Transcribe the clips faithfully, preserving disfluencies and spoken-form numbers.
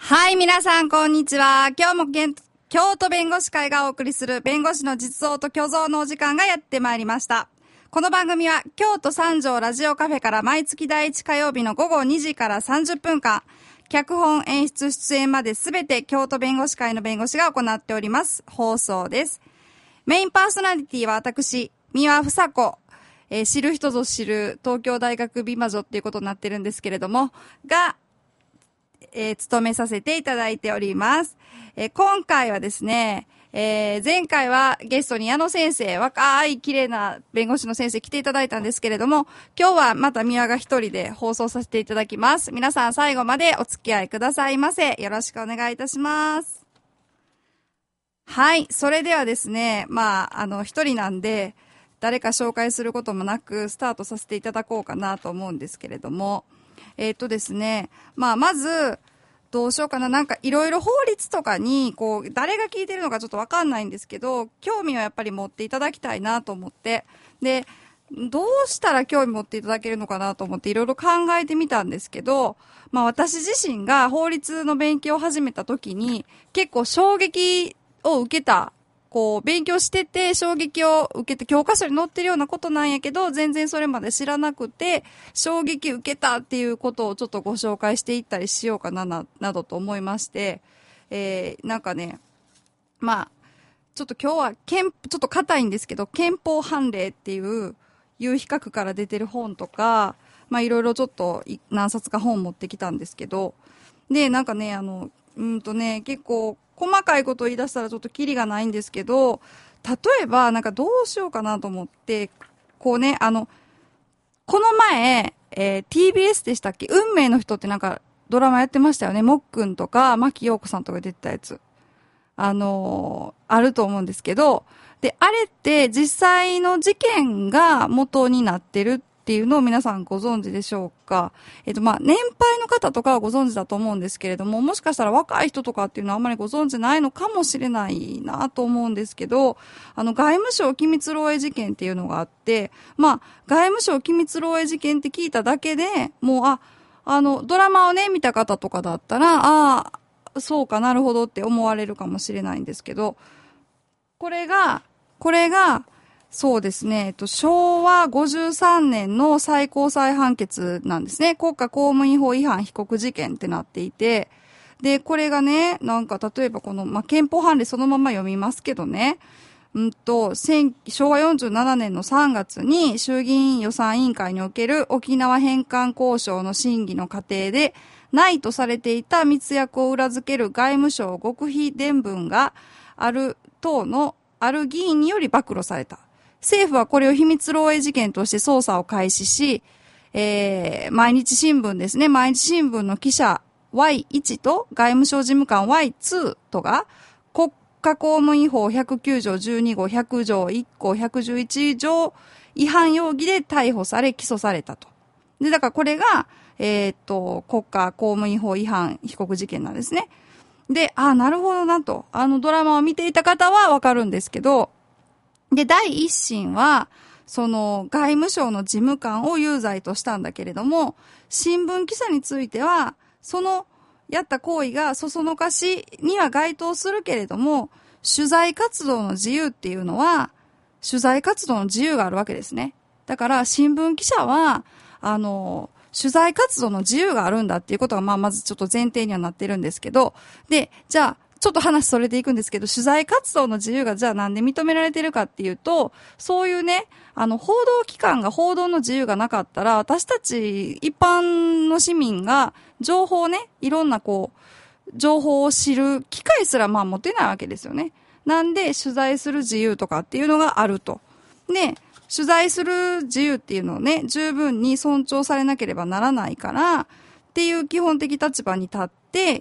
はい、皆さん、こんにちは。今日も京都弁護士会がお送りする弁護士の実像と虚像のお時間がやってまいりました。この番組は京都三条ラジオカフェから毎月第一火曜日の午後にじからさんじゅっぷんかん、脚本演出出演まですべて京都弁護士会の弁護士が行っております放送です。メインパーソナリティは私、三輪房子、えー、知る人ぞ知る東京大学美魔女っていうことになってるんですけれども、が、えー、務めさせていただいております。えー、今回はですね、えー、前回はゲストに矢野先生、若い綺麗な弁護士の先生来ていただいたんですけれども、今日はまた宮が一人で放送させていただきます。皆さん最後までお付き合いくださいませ。よろしくお願いいたします。はい、それではですね、まあ、あの、一人なんで、誰か紹介することもなく、スタートさせていただこうかなと思うんですけれども、えー、っとですね、まあ、まず、どうしようかな。なんかいろいろ法律とかに、こう、誰が聞いてるのかちょっとわかんないんですけど、興味をやっぱり持っていただきたいなと思って、で、どうしたら興味持っていただけるのかなと思っていろいろ考えてみたんですけど、まあ私自身が法律の勉強を始めた時に、結構衝撃を受けた、こう、勉強してて衝撃を受けて教科書に載ってるようなことなんやけど、全然それまで知らなくて、衝撃受けたっていうことをちょっとご紹介していったりしようかな、な、などと思いまして、えー、なんかね、まあ、ちょっと今日は憲、ちょっと硬いんですけど、憲法判例っていう有比較から出てる本とか、まあいろいろちょっと何冊か本持ってきたんですけど、で、なんかね、あの、うんとね、結構、細かいことを言い出したらちょっとキリがないんですけど、例えば、なんかどうしようかなと思って、こうね、あの、この前、えー、ティービーエス でしたっけ？運命の人ってなんかドラマやってましたよね。もっくんとか、牧陽子さんとか出てたやつ。あのー、あると思うんですけど、で、あれって実際の事件が元になってるっていうのを皆さんご存知でしょうか。えっと、まあ、年配の方とかはご存知だと思うんですけれども、もしかしたら若い人とかっていうのはあんまりご存知ないのかもしれないなと思うんですけど、あの、外務省機密漏洩事件っていうのがあって、まあ、外務省機密漏洩事件って聞いただけで、もう、あ、あの、ドラマをね、見た方とかだったら、ああ、そうかなるほどって思われるかもしれないんですけど、これが、これが、そうですね、えっと、しょうわごじゅうさんねんの最高裁判決なんですね。国家公務員法違反被告事件ってなっていて、で、これがね、なんか例えばこの、まあ、憲法判例そのまま読みますけどね、うんと、しょうわよんじゅうななねんのさんがつに衆議院予算委員会における沖縄返還交渉の審議の過程で、ないとされていた密約を裏付ける外務省極秘伝聞がある党のある議員により暴露された。政府はこれを秘密漏洩事件として捜査を開始し、えー、毎日新聞ですね。毎日新聞の記者 ワイワン と外務省事務官 ワイツー とが国家公務員法ひゃくきゅうじょうじゅうにごうひゃくじょういっこうひゃくじゅういちじょう違反容疑で逮捕され起訴されたと。で、だからこれが、えー、っと、国家公務員法違反被告事件なんですね。で、あ、なるほどなと。あのドラマを見ていた方はわかるんですけど、で、第一審は、その外務省の事務官を有罪としたんだけれども、新聞記者については、そのやった行為がそそのかしには該当するけれども、取材活動の自由っていうのは、取材活動の自由があるわけですね。だから新聞記者は、あの、取材活動の自由があるんだっていうことが、まあ、まずちょっと前提にはなってるんですけど、で、じゃあ、ちょっと話それていくんですけど、取材活動の自由がじゃあなんで認められてるかっていうと、そういうね、あの、報道機関が報道の自由がなかったら、私たち一般の市民が情報をね、いろんなこう、情報を知る機会すらまあ持てないわけですよね。なんで、取材する自由とかっていうのがあると。で、取材する自由っていうのをね、十分に尊重されなければならないから、っていう基本的立場に立って、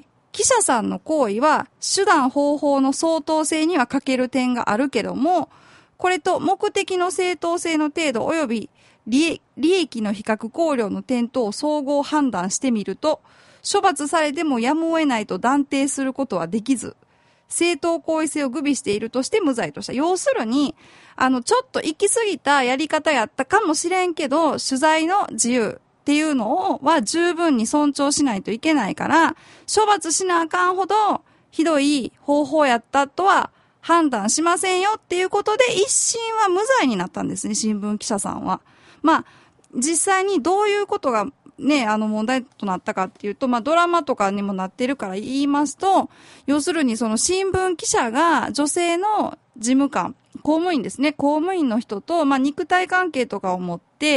記者さんの行為は手段方法の相当性には欠ける点があるけども、これと目的の正当性の程度及び利益の比較考慮の点等を総合判断してみると、処罰されてもやむを得ないと断定することはできず、正当行為性を具備しているとして無罪とした。要するに、あの、ちょっと行き過ぎたやり方やったかもしれんけど、取材の自由っていうのをは十分に尊重しないといけないから、処罰しなあかんほどひどい方法やったとは判断しませんよっていうことで一審は無罪になったんですね、新聞記者さんは。まあ、実際にどういうことがね、あの問題となったかっていうと、まあドラマとかにもなってるから言いますと、要するにその新聞記者が女性の事務官、公務員ですね、公務員の人と、まあ肉体関係とかを持って、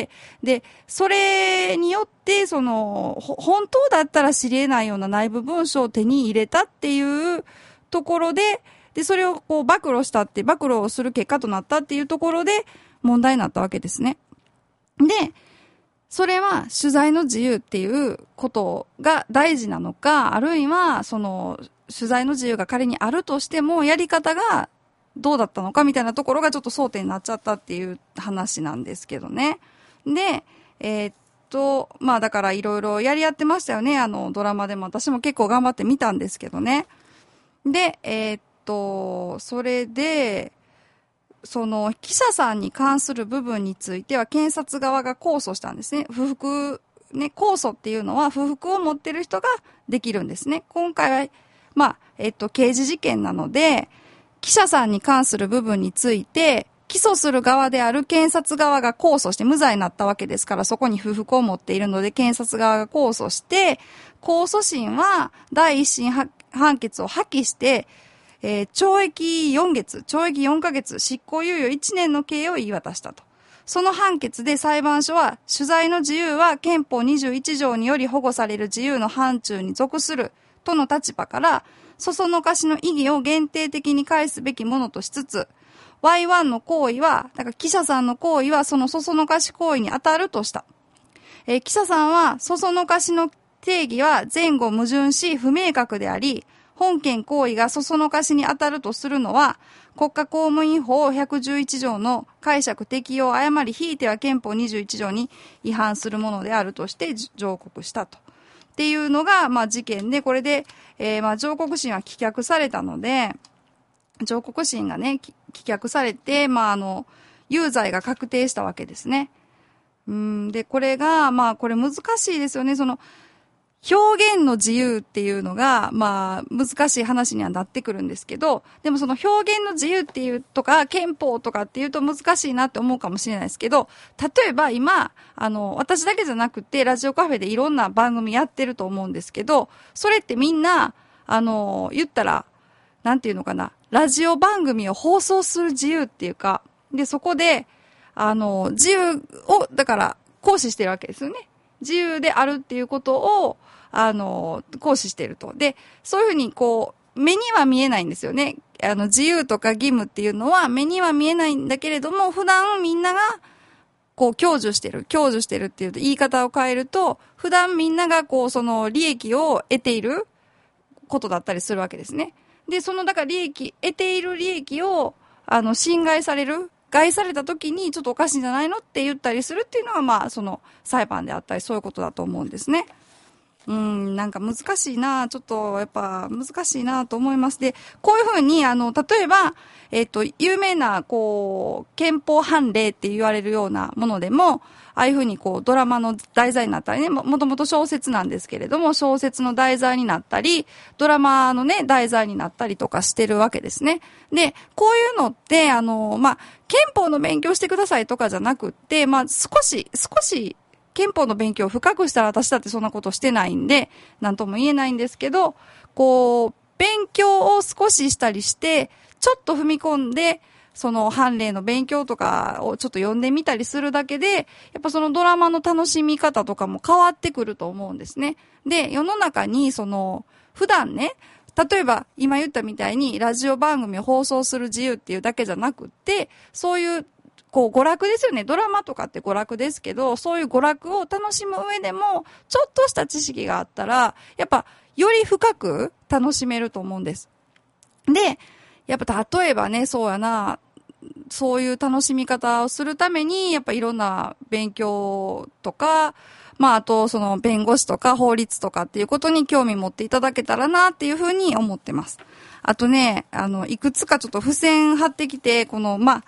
で、それによって、その、本当だったら知り得ないような内部文書を手に入れたっていうところで、で、それをこう暴露したって、暴露をする結果となったっていうところで問題になったわけですね。で、それは取材の自由っていうことが大事なのか、あるいはその取材の自由が仮にあるとしてもやり方がどうだったのかみたいなところがちょっと争点になっちゃったっていう話なんですけどね。で、えー、っと、まあだからいろいろやり合ってましたよね。あのドラマでも私も結構頑張って見たんですけどね。で、えー、っと、それで、その記者さんに関する部分については検察側が控訴したんですね。不服、ね、控訴っていうのは不服を持ってる人ができるんですね。今回は、まあ、えっと、刑事事件なので、記者さんに関する部分について、起訴する側である検察側が控訴して無罪になったわけですから、そこに不服を持っているので、検察側が控訴して、控訴審は第一審判決を破棄して、えー、懲役よんげつ、懲役よんかげつ、執行猶予いちねんの刑を言い渡したと。その判決で裁判所は、取材の自由は憲法にじゅういち条により保護される自由の範疇に属するとの立場から、そそのかしの意義を限定的に返すべきものとしつつ、ワイワン の行為は、だから記者さんの行為はそのそそのかし行為に当たるとした。えー、記者さんは、そそのかしの定義は前後矛盾し不明確であり、本件行為がそそのかしに当たるとするのは、国家公務員法ひゃくじゅういち条の解釈適用を誤り、ひいては憲法にじゅういち条に違反するものであるとして上告したと。っていうのが、まあ事件で、これで、えー、まあ上告審は棄却されたので、上告審がね、棄却されて、まああの、有罪が確定したわけですね。うん、で、これが、まあこれ難しいですよね、その、表現の自由っていうのが、まあ、難しい話にはなってくるんですけど、でもその表現の自由っていうとか、憲法とかっていうと難しいなって思うかもしれないですけど、例えば今、あの、私だけじゃなくて、ラジオカフェでいろんな番組やってると思うんですけど、それってみんな、あの、言ったら、なんていうのかな、ラジオ番組を放送する自由っていうか、で、そこで、あの、自由を、だから、行使してるわけですよね。自由であるっていうことを、あの、行使していると。で、そういうふうにこう、目には見えないんですよね。あの、自由とか義務っていうのは目には見えないんだけれども、普段みんなが、こう、享受してる。享受してるっていうと言い方を変えると、普段みんながこう、その利益を得ていることだったりするわけですね。で、その、だから利益、得ている利益を、あの、侵害される。害された時にちょっとおかしいんじゃないのって言ったりするっていうのが、まあ、その、裁判であったり、そういうことだと思うんですね。うん、なんか難しいな、ちょっとやっぱ難しいなと思います。で、こういうふうに、あの、例えば、えっと、有名な、こう、憲法判例って言われるようなものでも、ああいうふうにこう、ドラマの題材になったりね、も、もともと小説なんですけれども、小説の題材になったり、ドラマのね、題材になったりとかしてるわけですね。で、こういうのって、あの、まあ、憲法の勉強してくださいとかじゃなくって、まあ、少し、少し、憲法の勉強を深くしたら私だってそんなことしてないんで、なんとも言えないんですけど、こう、勉強を少ししたりして、ちょっと踏み込んで、その判例の勉強とかをちょっと読んでみたりするだけで、やっぱそのドラマの楽しみ方とかも変わってくると思うんですね。で、世の中にその、普段ね、例えば今言ったみたいにラジオ番組を放送する自由っていうだけじゃなくって、そういうこう娯楽ですよね。ドラマとかって娯楽ですけど、そういう娯楽を楽しむ上でも、ちょっとした知識があったら、やっぱより深く楽しめると思うんです。で、やっぱ例えばね、そうやな、そういう楽しみ方をするために、やっぱいろんな勉強とか、まああとその弁護士とか法律とかっていうことに興味持っていただけたらなっていうふうに思ってます。あとね、あの、いくつかちょっと付箋貼ってきて、この、まあ、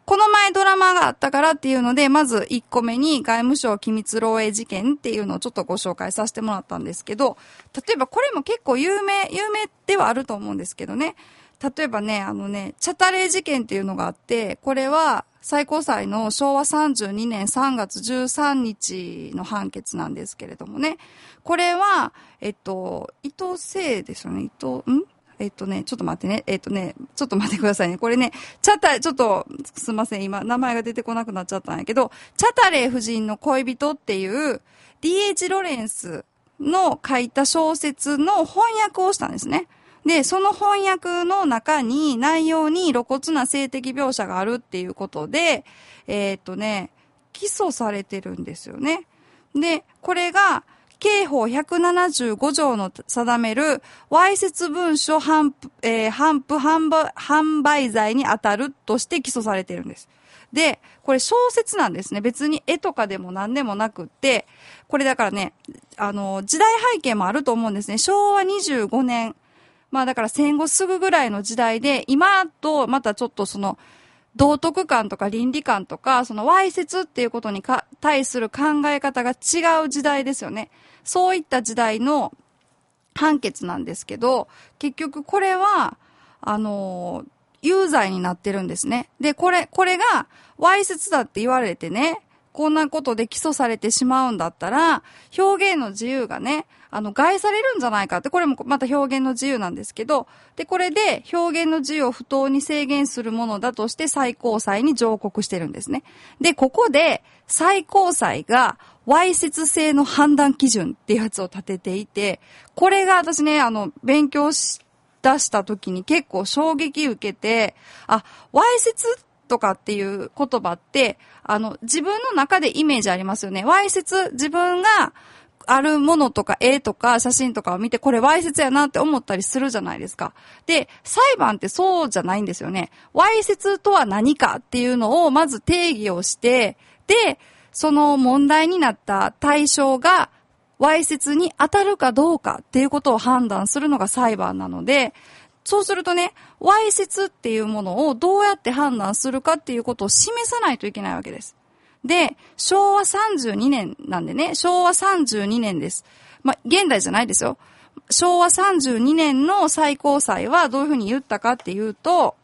この前ドラマがあったからっていうので、まずいっこめに外務省機密漏洩事件っていうのをちょっとご紹介させてもらったんですけど、例えばこれも結構有名、有名ではあると思うんですけどね。例えばね、あのね、チャタレー事件っていうのがあって、これは最高裁のしょうわさんじゅうにねんさんがつじゅうさんにちの判決なんですけれどもね。これは、えっと、伊藤聖ですよね。伊藤、んえっとね、ちょっと待ってね。えっとね、ちょっと待ってくださいね。これね、チャタ、ちょっと、すいません。今、名前が出てこなくなっちゃったんやけど、チャタレー夫人の恋人っていう、ディーエイチ ロレンスの書いた小説の翻訳をしたんですね。で、その翻訳の中に、内容に露骨な性的描写があるっていうことで、えっとね、起訴されてるんですよね。で、これが、刑法ひゃくななじゅうごじょうの定める、わいせつ文書頒布、えー、頒布販売、販売罪に当たるとして起訴されてるんです。で、これ小説なんですね。別に絵とかでも何でもなくって、これだからね、あの、時代背景もあると思うんですね。しょうわにじゅうごねん。まあだから戦後すぐぐらいの時代で、今とまたちょっとその、道徳観とか倫理観とか、そのわいせつっていうことにか対する考え方が違う時代ですよね。そういった時代の判決なんですけど、結局これは、あのー、有罪になってるんですね。で、これ、これがわいせつだって言われてね、こんなことで起訴されてしまうんだったら、表現の自由がね、あの、害されるんじゃないかって、これもまた表現の自由なんですけど、で、これで表現の自由を不当に制限するものだとして最高裁に上告してるんですね。で、ここで最高裁がわいせつ性の判断基準っていうやつを立てていて、これが私ね、あの、勉強し、出した時に結構衝撃受けて、あ、わいせつとかっていう言葉って、あの、自分の中でイメージありますよね。わいせつ、自分があるものとか絵とか写真とかを見て、これわいせつやなって思ったりするじゃないですか。で、裁判ってそうじゃないんですよね。わいせつとは何かっていうのをまず定義をして、で、その問題になった対象がわいせつに当たるかどうかっていうことを判断するのが裁判なので、そうするとね、わいせつっていうものをどうやって判断するかっていうことを示さないといけないわけです。で、しょうわさんじゅうにねんなんでね、しょうわさんじゅうにねんです。まあ、現代じゃないですよ。しょうわさんじゅうにねんの最高裁はどういうふうに言ったかっていうと、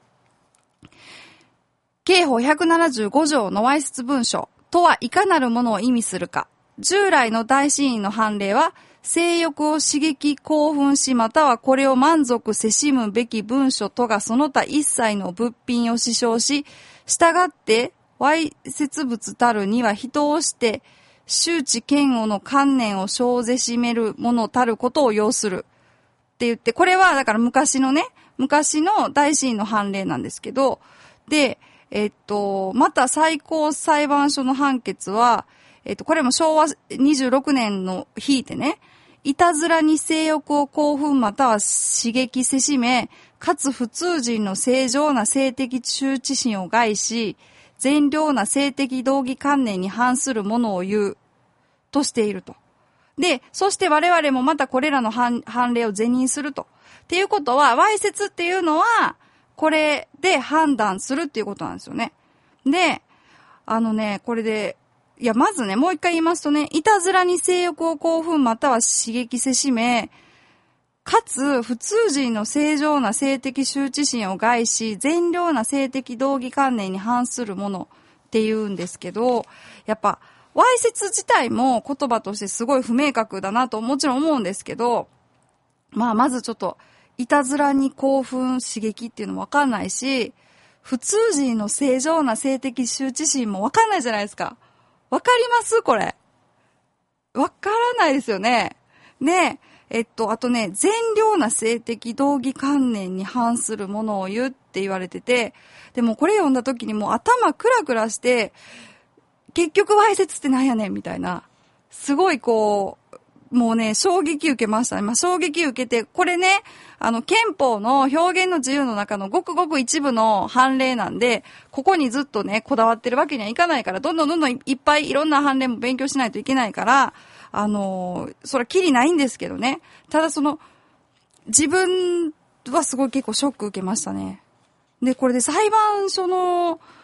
刑法ひゃくななじゅうごじょうのわいせつ文書とはいかなるものを意味するか。従来の大審院の判例は、性欲を刺激興奮し、またはこれを満足せしむべき文書とがその他一切の物品を使用し、従ってわいせつ物たるには人をして、周知嫌悪の観念を生ぜしめるものたることを要する。って言って、これはだから昔のね、昔の大審院の判例なんですけど、で、えっと、また最高裁判所の判決は、えっと、これもしょうわにじゅうろくねんの引いてね、いたずらに性欲を興奮または刺激せしめ、かつ普通人の正常な性的羞恥心を害し、善良な性的道義観念に反するものを言う、としていると。で、そして我々もまたこれらの判例を是認すると。っていうことは、わいせつっていうのは、これで判断するっていうことなんですよね。で、あのね、これで、いや、まずね、もう一回言いますとね、いたずらに性欲を興奮または刺激せしめ、かつ、普通人の正常な性的羞恥心を害し、善良な性的道義観念に反するものって言うんですけど、やっぱ、わいせつ自体も言葉としてすごい不明確だなともちろん思うんですけど、まあ、まずちょっと、いたずらに興奮刺激っていうのもわかんないし、普通人の正常な性的羞恥心もわかんないじゃないですか。わかりますこれ。わからないですよね。ねえ、えっと、あとね、善良な性的道義観念に反するものを言うって言われてて、でもこれ読んだ時にもう頭クラクラして、結局わいせつってなんやねんみたいな。すごいこう、もうね、衝撃受けましたね。まあ、衝撃受けて、これね、あの、憲法の表現の自由の中のごくごく一部の判例なんで、ここにずっとね、こだわってるわけにはいかないから、どんどんどんどんいっぱいいろんな判例も勉強しないといけないから、あのー、それはきりないんですけどね。ただその、自分はすごい結構ショック受けましたね。で、これで裁判所の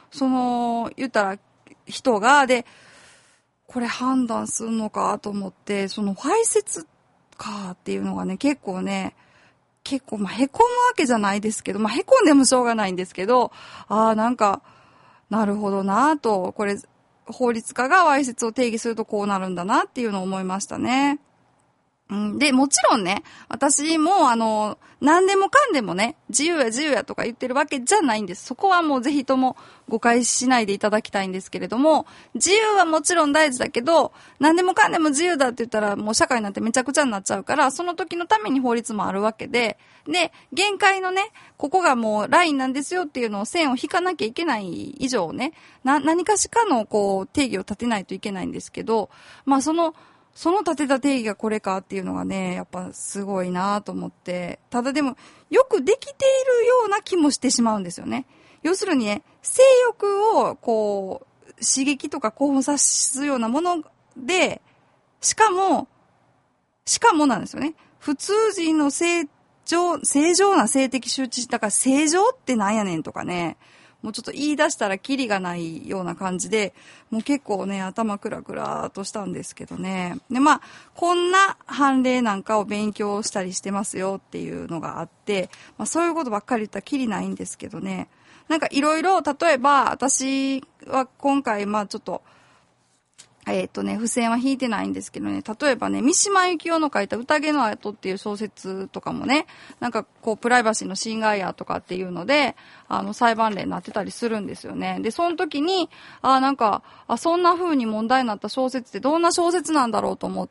その、言ったら、人が、で、これ判断するのかと思って、その、排泄かっていうのがね、結構ね、結構、まあ、へこむわけじゃないですけど、まあ、へこんでもしょうがないんですけど、ああ、なんか、なるほどなぁと、これ、法律家がわいせつを定義するとこうなるんだなっていうのを思いましたね。うん、で、もちろんね、私も、あの、何でもかんでもね、自由や自由やとか言ってるわけじゃないんです。そこはもうぜひとも誤解しないでいただきたいんですけれども、自由はもちろん大事だけど、何でもかんでも自由だって言ったらもう社会なんてめちゃくちゃになっちゃうから、その時のために法律もあるわけで、で、限界のね、ここがもうラインなんですよっていうのを線を引かなきゃいけない以上ね、な、何かしかのこう定義を立てないといけないんですけど、まあその、その立てた定義がこれかっていうのがね、やっぱすごいなと思って。ただでも、よくできているような気もしてしまうんですよね。要するにね、性欲を、こう、刺激とか興奮さすようなもので、しかも、しかもなんですよね。普通人の正常、正常な性的周知、だから正常ってなんやねんとかね。もうちょっと言い出したらキリがないような感じで、もう結構ね、頭クラクラとしたんですけどね。で、まあ、こんな判例なんかを勉強したりしてますよっていうのがあって、まあそういうことばっかり言ったらキリないんですけどね。なんかいろいろ、例えば、私は今回、まあちょっと、えっとね、付箋は引いてないんですけどね、例えばね、三島由紀夫の書いた宴の後っていう小説とかもね、なんかこう、プライバシーの侵害やとかっていうので、あの、裁判例になってたりするんですよね。で、その時に、あ、なんか、あ、そんな風に問題になった小説ってどんな小説なんだろうと思って、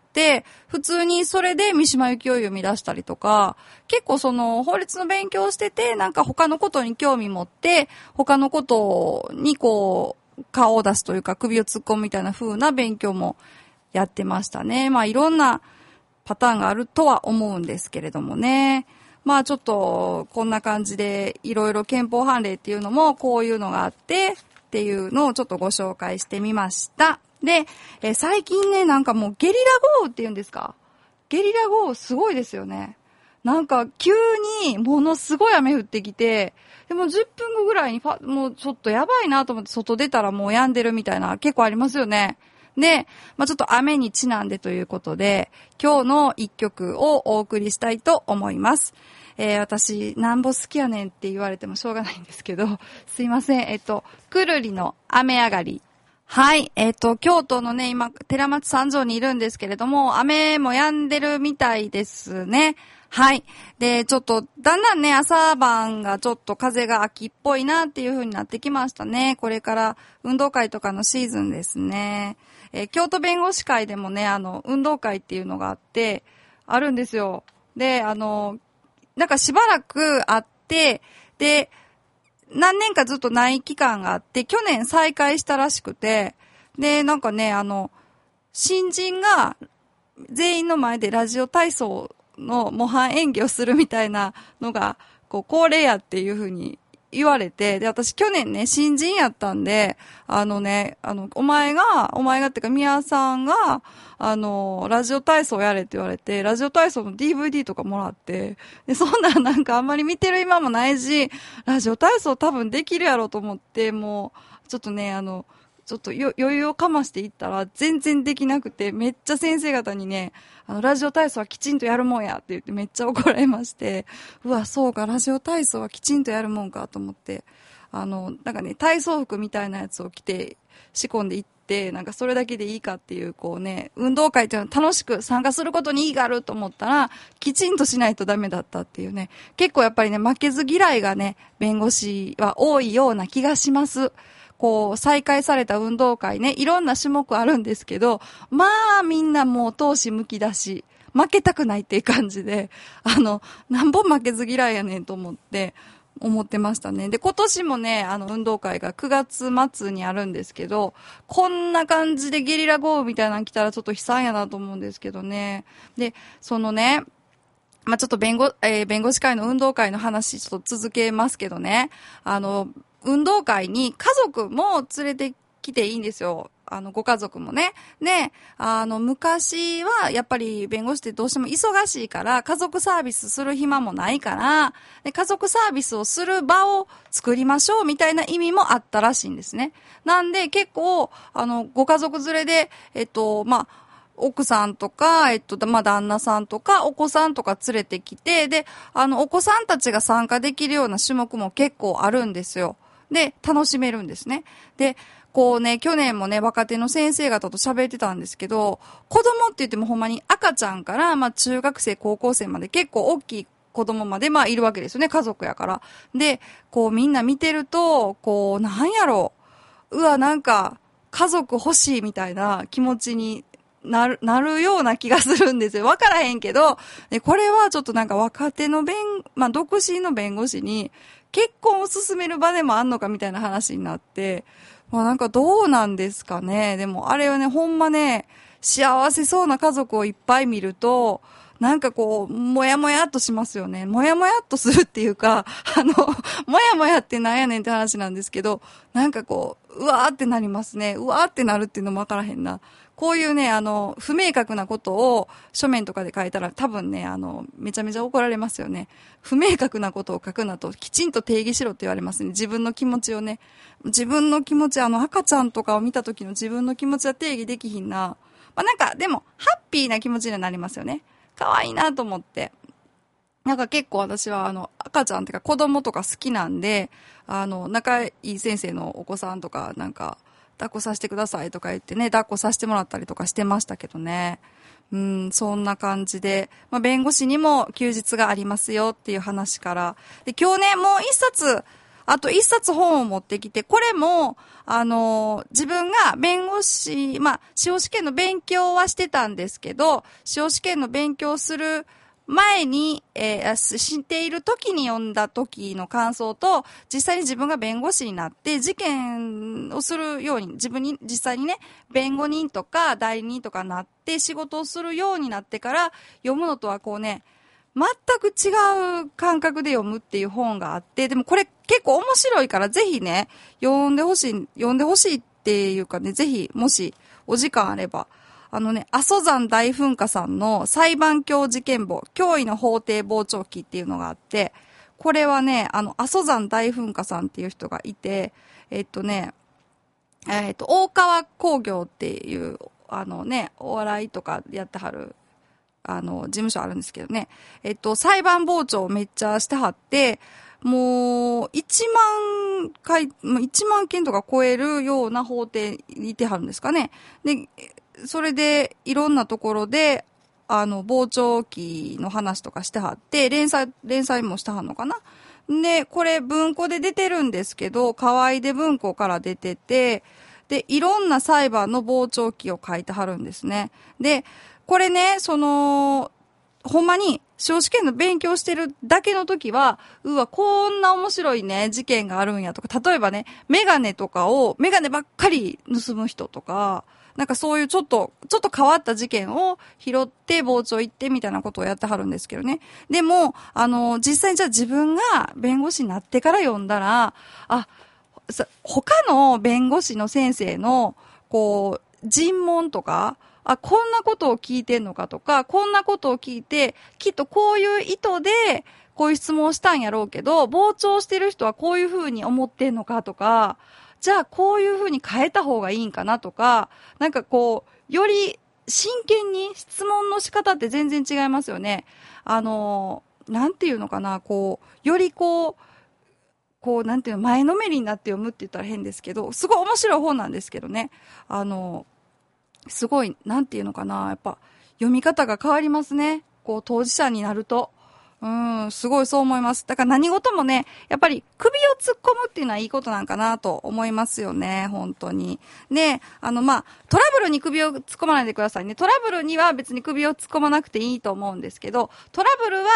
普通にそれで三島由紀夫を読み出したりとか、結構その、法律の勉強をしてて、なんか他のことに興味持って、他のことにこう、顔を出すというか首を突っ込むみたいな風な勉強もやってましたね。まあいろんなパターンがあるとは思うんですけれどもね。まあちょっとこんな感じでいろいろ憲法判例っていうのもこういうのがあってっていうのをちょっとご紹介してみました。で、え最近ねなんかもうゲリラ豪雨っていうんですか？ゲリラ豪雨すごいですよね。なんか急にものすごい雨降ってきて、でもじゅっぷんごぐらいにパもうちょっとやばいなと思って外出たらもう止んでるみたいな結構ありますよね。で、まあ、ちょっと雨にちなんでということで、今日の一曲をお送りしたいと思います。えー、私、なんぼ好きやねんって言われてもしょうがないんですけど、すいません。えっと、くるりの雨上がり。はい。えっと、京都のね、今、寺松三条にいるんですけれども、雨も止んでるみたいですね。はい。で、ちょっと、だんだんね、朝晩がちょっと風が秋っぽいなっていう風になってきましたね。これから運動会とかのシーズンですね。えー、京都弁護士会でもね、あの、運動会っていうのがあって、あるんですよ。で、あの、なんかしばらくあって、で、何年かずっとない期間があって、去年再開したらしくて、で、なんかね、あの、新人が全員の前でラジオ体操の模範演技をするみたいなのが、こう、恒例やっていう風に言われて、で、私去年ね、新人やったんで、あのね、あの、お前が、お前がっていうか、宮さんが、あの、ラジオ体操やれって言われて、ラジオ体操の ディーブイディー とかもらって、で、そんなんなんかあんまり見てる今もないし、ラジオ体操多分できるやろうと思って、もう、ちょっとね、あの、ちょっとよ余裕をかましていったら全然できなくて、めっちゃ先生方にね、あの、ラジオ体操はきちんとやるもんやって言ってめっちゃ怒られまして、うわ、そうか、ラジオ体操はきちんとやるもんかと思って、あの、なんかね、体操服みたいなやつを着て仕込んでいって、なんかそれだけでいいかっていう、こうね、運動会っていうのは楽しく参加することに意義があると思ったら、きちんとしないとダメだったっていうね、結構やっぱりね、負けず嫌いがね、弁護士は多いような気がします。こう、再開された運動会ね、いろんな種目あるんですけど、まあ、みんなもう闘志むき出し、負けたくないっていう感じで、あの、何本負けず嫌いやねんと思って、思ってましたね。で、今年もね、あの、運動会がくがつ末にあるんですけど、こんな感じでゲリラ豪雨みたいなの来たらちょっと悲惨やなと思うんですけどね。で、そのね、まあ、ちょっと弁護、えー、弁護士会の運動会の話ちょっと続けますけどね。あの、運動会に家族も連れてきていいんですよ。 あの、ご家族もね。で、あの、昔は、やっぱり弁護士ってどうしても忙しいから、家族サービスする暇もないから、で、家族サービスをする場を作りましょうみたいな意味もあったらしいんですね。なんで、結構、あの、ご家族連れで、えっと、まあ、奥さんとか、えっと、まあ、旦那さんとか、お子さんとか連れてきて、で、あの、お子さんたちが参加できるような種目も結構あるんですよ。で、楽しめるんですね。で、こうね、去年もね、若手の先生方と喋ってたんですけど、子供って言ってもほんまに赤ちゃんから、まあ中学生、高校生まで結構大きい子供まで、まあいるわけですよね、家族やから。で、こうみんな見てると、こう、なんやろう、うわ、なんか、家族欲しいみたいな気持ちになる、なるような気がするんですよ。わからへんけど、で、これはちょっとなんか若手の弁、まあ独身の弁護士に、結婚を進める場でもあんのかみたいな話になって、まあなんかどうなんですかね。でもあれはね、ほんまね、幸せそうな家族をいっぱい見ると、なんかこう、もやもやっとしますよね。もやもやっとするっていうか、あの、もやもやってなんやねんって話なんですけど、なんかこう、うわーってなりますね。うわーってなるっていうのもわからへんな。こういうね、あの、不明確なことを書面とかで書いたら多分ね、あの、めちゃめちゃ怒られますよね。不明確なことを書くなと、きちんと定義しろって言われますね。自分の気持ちをね。自分の気持ち、あの、赤ちゃんとかを見た時の自分の気持ちは定義できひんな。まあ、なんか、でも、ハッピーな気持ちにはなりますよね。可愛いなと思って。なんか結構私はあの赤ちゃんっていうか子供とか好きなんで、あの仲いい先生のお子さんとかなんか抱っこさせてくださいとか言ってね、抱っこさせてもらったりとかしてましたけどね。うん、そんな感じで、まあ、弁護士にも休日がありますよっていう話から。で、今日ね、もう一冊、あと一冊本を持ってきて、これも、あの、自分が弁護士、まあ、司法試験の勉強はしてたんですけど、司法試験の勉強する前に、えー、知っている時に読んだ時の感想と、実際に自分が弁護士になって、事件をするように、自分に、実際にね、弁護人とか代理人とかなって仕事をするようになってから読むのとはこうね、全く違う感覚で読むっていう本があって、でもこれ結構面白いからぜひね、読んでほしい、読んでほしいっていうかね、ぜひ、もしお時間あれば、あのね、阿蘇山大噴火さんの裁判教事件簿、脅威の法廷傍聴記っていうのがあって、これはね、あの、阿蘇山大噴火さんっていう人がいて、えっとね、えっと、大川工業っていう、あのね、お笑いとかやってはる、あの、事務所あるんですけどね。えっと、裁判傍聴をめっちゃしてはって、もう、一万回、一万件とか超えるような法廷にいてはるんですかね。で、それで、いろんなところで、あの、傍聴記の話とかしてはって、連載、連載もしてはんのかな。で、これ文庫で出てるんですけど、河合で文庫から出てて、で、いろんな裁判の傍聴記を書いてはるんですね。で、これね、その、ほんまに、司法試験の勉強してるだけの時は、うわ、こんな面白いね、事件があるんやとか、例えばね、メガネとかを、メガネばっかり盗む人とか、なんかそういうちょっと、ちょっと変わった事件を拾って傍聴行ってみたいなことをやってはるんですけどね。でも、あの、実際にじゃあ自分が弁護士になってから読んだら、あ、他の弁護士の先生の、こう、尋問とか、あ、こんなことを聞いてんのかとか、こんなことを聞いて、きっとこういう意図で、こういう質問をしたんやろうけど、傍聴してる人はこういうふうに思ってんのかとか、じゃあこういうふうに変えた方がいいんかなとか、なんかこう、より真剣に質問の仕方って全然違いますよね。あの、なんていうのかな、こう、よりこう、こう、なんていうの、前のめりになって読むって言ったら変ですけど、すごい面白い本なんですけどね。あの、すごい、なんていうのかな、やっぱ、読み方が変わりますね。こう、当事者になると。うん、すごいそう思います。だから何事もね、やっぱり首を突っ込むっていうのはいいことなんかなと思いますよね、本当に。で、あの、まあ、トラブルに首を突っ込まないでくださいね。トラブルには別に首を突っ込まなくていいと思うんですけど、トラブルは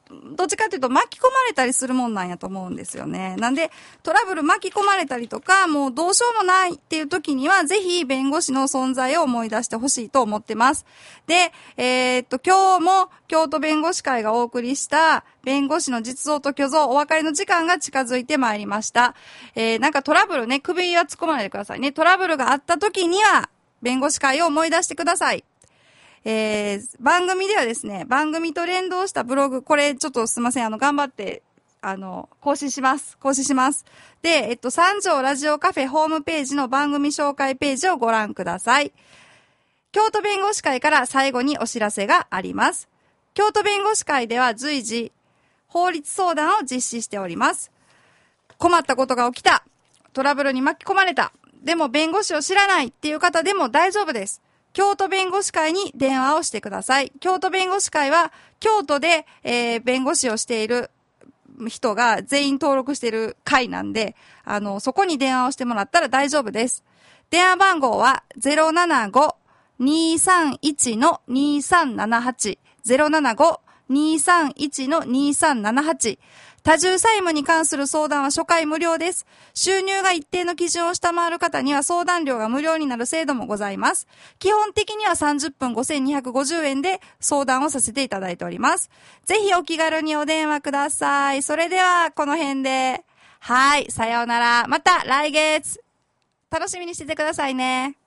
どっちかというと巻き込まれたりするもんなんやと思うんですよね。なんで、トラブル巻き込まれたりとか、もうどうしようもないっていう時には、ぜひ弁護士の存在を思い出してほしいと思ってます。で、えー、っと、今日も京都弁護士会がお送りした弁護士の実像と虚像、お別れの時間が近づいてまいりました。えー、なんかトラブルね、首は突っ込まないでくださいね。トラブルがあった時には、弁護士会を思い出してください。えー、番組ではですね、番組と連動したブログ、これちょっとすいません、あの、頑張って、あの、更新します。更新します。で、えっと、三条ラジオカフェホームページの番組紹介ページをご覧ください。京都弁護士会から最後にお知らせがあります。京都弁護士会では随時、法律相談を実施しております。困ったことが起きた。トラブルに巻き込まれた。でも弁護士を知らないっていう方でも大丈夫です。京都弁護士会に電話をしてください。京都弁護士会は、京都で、えー、弁護士をしている人が全員登録している会なんで、あの、そこに電話をしてもらったら大丈夫です。電話番号は ゼロななご にーさんいち にーさんななはち ゼロななご にーさんいち にーさんななはち。多重債務に関する相談は初回無料です。収入が一定の基準を下回る方には相談料が無料になる制度もございます。基本的にはさんじゅっぷんごせんにひゃくごじゅうえんで相談をさせていただいております。ぜひお気軽にお電話ください。それではこの辺で。はい、さようなら。また来月。楽しみにしててくださいね。